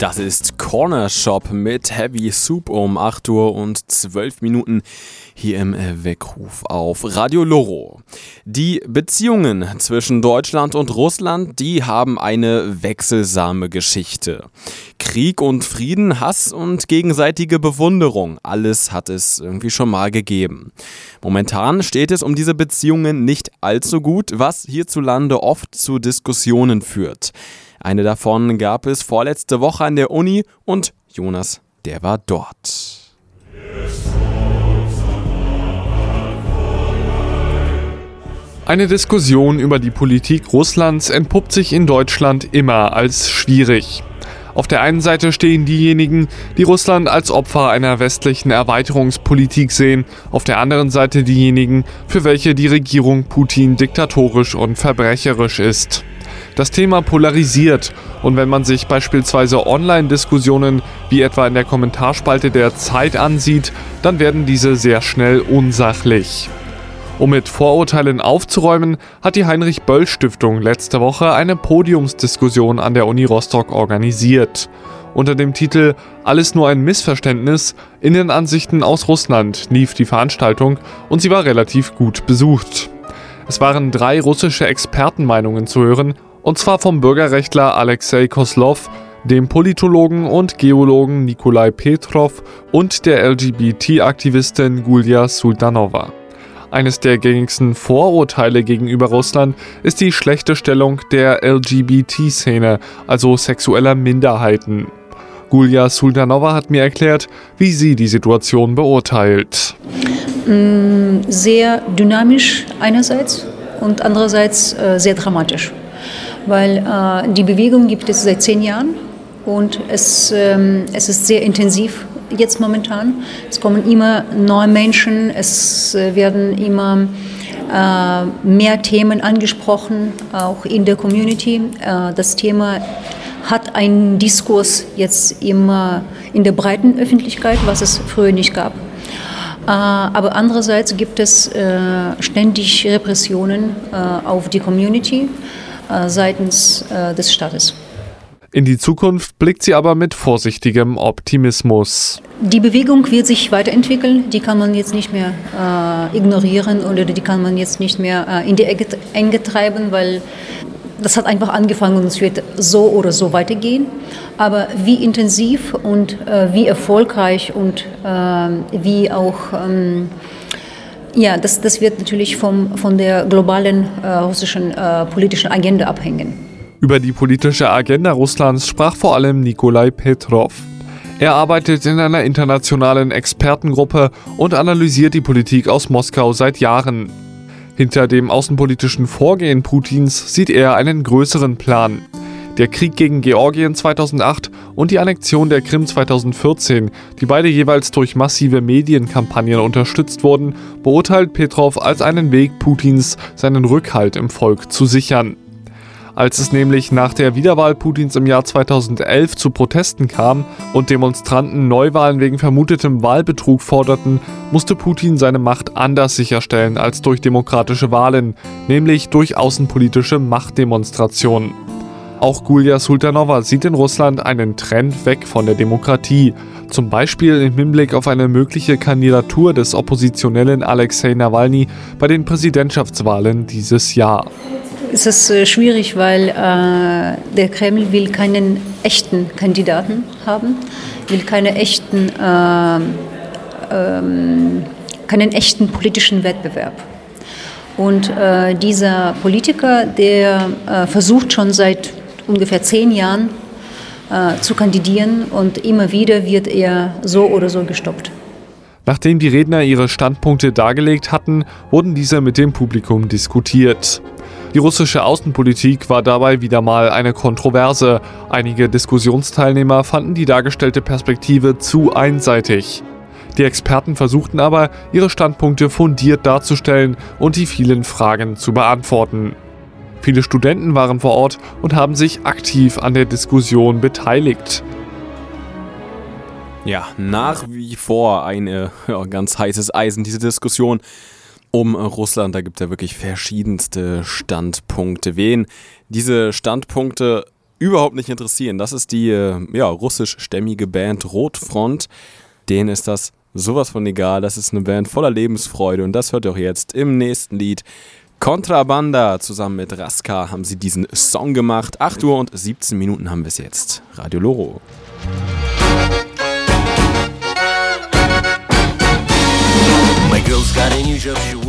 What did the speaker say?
Das ist Corner Shop mit Heavy Soup um 8 Uhr und 12 Minuten hier im Weckruf auf Radio Loro. Die Beziehungen zwischen Deutschland und Russland, die haben eine wechselsame Geschichte. Krieg und Frieden, Hass und gegenseitige Bewunderung, alles hat es irgendwie schon mal gegeben. Momentan steht es um diese Beziehungen nicht allzu gut, was hierzulande oft zu Diskussionen führt. Eine davon gab es vorletzte Woche an der Uni und Jonas, der war dort. Eine Diskussion über die Politik Russlands entpuppt sich in Deutschland immer als schwierig. Auf der einen Seite stehen diejenigen, die Russland als Opfer einer westlichen Erweiterungspolitik sehen, auf der anderen Seite diejenigen, für welche die Regierung Putin diktatorisch und verbrecherisch ist. Das Thema polarisiert und wenn man sich beispielsweise Online-Diskussionen wie etwa in der Kommentarspalte der Zeit ansieht, dann werden diese sehr schnell unsachlich. Um mit Vorurteilen aufzuräumen, hat die Heinrich-Böll-Stiftung letzte Woche eine Podiumsdiskussion an der Uni Rostock organisiert. Unter dem Titel »Alles nur ein Missverständnis – Innenansichten aus Russland« lief die Veranstaltung und sie war relativ gut besucht. Es waren 3 russische Expertenmeinungen zu hören, und zwar vom Bürgerrechtler Alexei Kozlov, dem Politologen und Geologen Nikolai Petrov und der LGBT-Aktivistin Gulia Sultanova. Eines der gängigsten Vorurteile gegenüber Russland ist die schlechte Stellung der LGBT-Szene, also sexueller Minderheiten. Gulia Sultanova hat mir erklärt, wie sie die Situation beurteilt. Sehr dynamisch einerseits und andererseits sehr dramatisch. Weil die Bewegung gibt es seit 10 Jahren und es ist sehr intensiv jetzt momentan. Es kommen immer neue Menschen, es werden immer mehr Themen angesprochen, auch in der Community. Das Thema hat einen Diskurs jetzt immer in der breiten Öffentlichkeit, was es früher nicht gab. Aber andererseits gibt es ständig Repressionen auf die Community seitens des Staates. In die Zukunft blickt sie aber mit vorsichtigem Optimismus. Die Bewegung wird sich weiterentwickeln, die kann man jetzt nicht mehr ignorieren oder die kann man jetzt nicht mehr in die Enge treiben, weil das hat einfach angefangen und es wird so oder so weitergehen. Aber wie intensiv und wie erfolgreich und wie auch, das wird natürlich von der globalen russischen politischen Agenda abhängen. Über die politische Agenda Russlands sprach vor allem Nikolai Petrov. Er arbeitet in einer internationalen Expertengruppe und analysiert die Politik aus Moskau seit Jahren. Hinter dem außenpolitischen Vorgehen Putins sieht er einen größeren Plan. Der Krieg gegen Georgien 2008 und die Annexion der Krim 2014, die beide jeweils durch massive Medienkampagnen unterstützt wurden, beurteilt Petrov als einen Weg Putins, seinen Rückhalt im Volk zu sichern. Als es nämlich nach der Wiederwahl Putins im Jahr 2011 zu Protesten kam und Demonstranten Neuwahlen wegen vermutetem Wahlbetrug forderten, musste Putin seine Macht anders sicherstellen als durch demokratische Wahlen, nämlich durch außenpolitische Machtdemonstrationen. Auch Gulia Sultanova sieht in Russland einen Trend weg von der Demokratie, zum Beispiel im Hinblick auf eine mögliche Kandidatur des Oppositionellen Alexei Nawalny bei den Präsidentschaftswahlen dieses Jahr. Es ist schwierig, weil der Kreml will keinen echten Kandidaten haben, will keinen echten politischen Wettbewerb. Und dieser Politiker, der versucht schon seit ungefähr 10 Jahren zu kandidieren und immer wieder wird er so oder so gestoppt. Nachdem die Redner ihre Standpunkte dargelegt hatten, wurden diese mit dem Publikum diskutiert. Die russische Außenpolitik war dabei wieder mal eine Kontroverse. Einige Diskussionsteilnehmer fanden die dargestellte Perspektive zu einseitig. Die Experten versuchten aber, ihre Standpunkte fundiert darzustellen und die vielen Fragen zu beantworten. Viele Studenten waren vor Ort und haben sich aktiv an der Diskussion beteiligt. Ja, nach wie vor ein ganz heißes Eisen, diese Diskussion um Russland. Da gibt es ja wirklich verschiedenste Standpunkte. Wen diese Standpunkte überhaupt nicht interessieren. Das ist die russischstämmige Band Rotfront. Denen ist das sowas von egal. Das ist eine Band voller Lebensfreude und das hört ihr auch jetzt im nächsten Lied. Contrabanda zusammen mit Raska haben sie diesen Song gemacht. 8 Uhr und 17 Minuten haben wir es jetzt. Radio Loro. My girl's got a new job, she